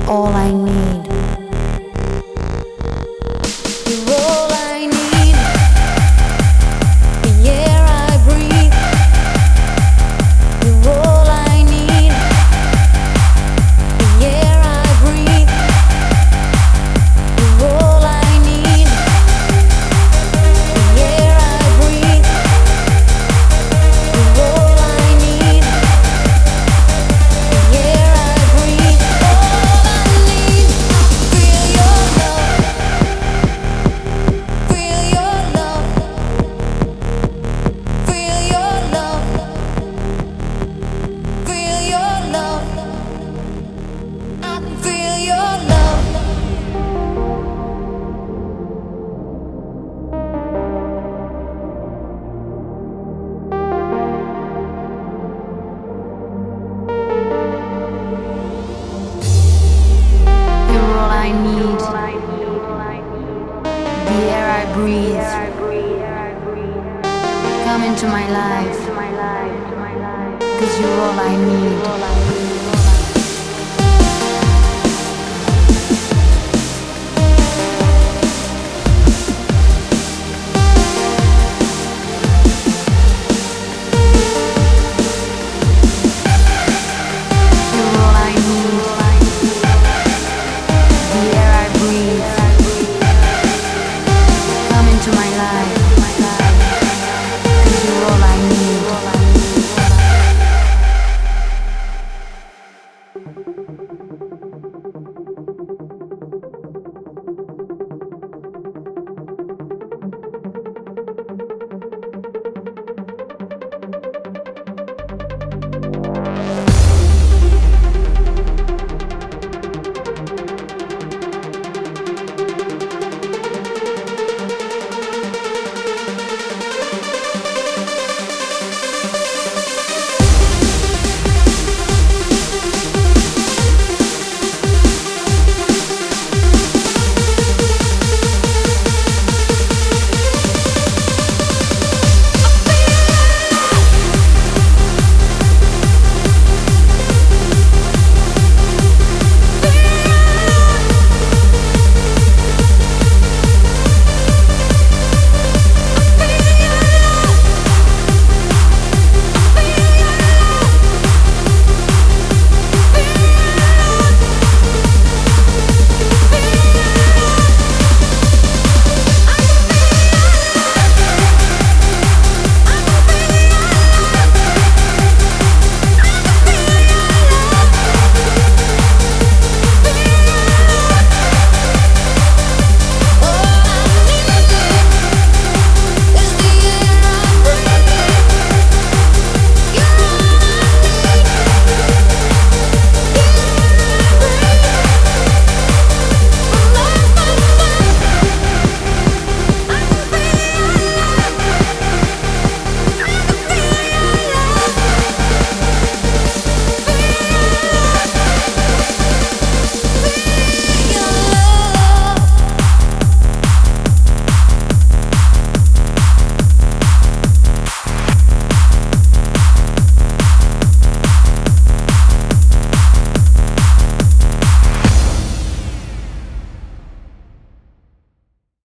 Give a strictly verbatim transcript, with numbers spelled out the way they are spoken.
all I need. You're all I need. The air I breathe. You're all I need. The air I breathe. You're all I need. The air I breathe. You're all I need. The air I breathe. All I need. Feel your love. Feel your love. Feel your love. Feel your love. I can feel your love. You're all I need. The air I breathe. Come into my life. 'Cause you're all I need. You're all I need. The air I breathe. Come into my life.